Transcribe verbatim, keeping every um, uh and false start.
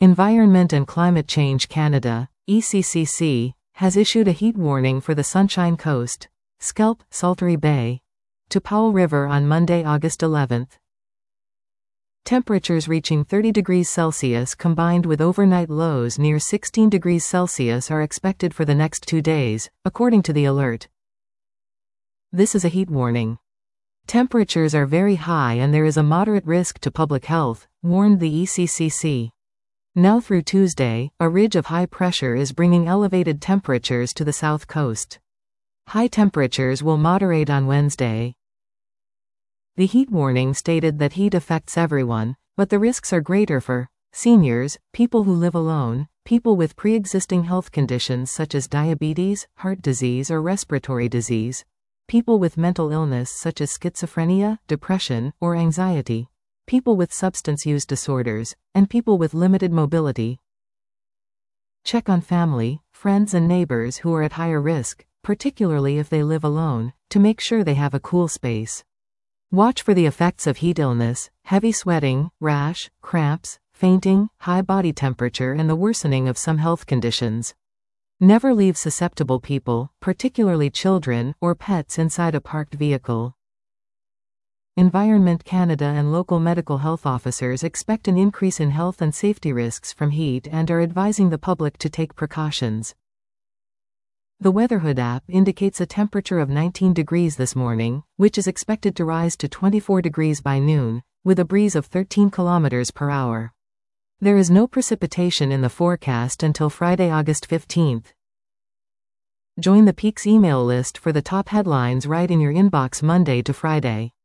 Environment and Climate Change Canada, E C C C, has issued a heat warning for the Sunshine Coast, Scalp, Saltery Bay, to Powell River on Monday, August eleventh. Temperatures reaching thirty degrees Celsius combined with overnight lows near sixteen degrees Celsius are expected for the next two days, according to the alert. This is a heat warning. Temperatures are very high and there is a moderate risk to public health, warned the E C C C. Now through Tuesday, a ridge of high pressure is bringing elevated temperatures to the south coast. High temperatures will moderate on Wednesday. The heat warning stated that heat affects everyone, but the risks are greater for seniors, people who live alone, people with pre-existing health conditions such as diabetes, heart disease or respiratory disease, people with mental illness such as schizophrenia, depression, or anxiety, people with substance use disorders, and people with limited mobility. Check on family, friends and neighbors who are at higher risk, particularly if they live alone, to make sure they have a cool space. Watch for the effects of heat illness, heavy sweating, rash, cramps, fainting, high body temperature and the worsening of some health conditions. Never leave susceptible people, particularly children or pets, inside a parked vehicle. Environment Canada and local medical health officers expect an increase in health and safety risks from heat and are advising the public to take precautions. The Weatherhood app indicates a temperature of nineteen degrees this morning, which is expected to rise to twenty-four degrees by noon, with a breeze of thirteen kilometers per hour. There is no precipitation in the forecast until Friday, August fifteenth. Join the Peaks email list for the top headlines right in your inbox Monday to Friday.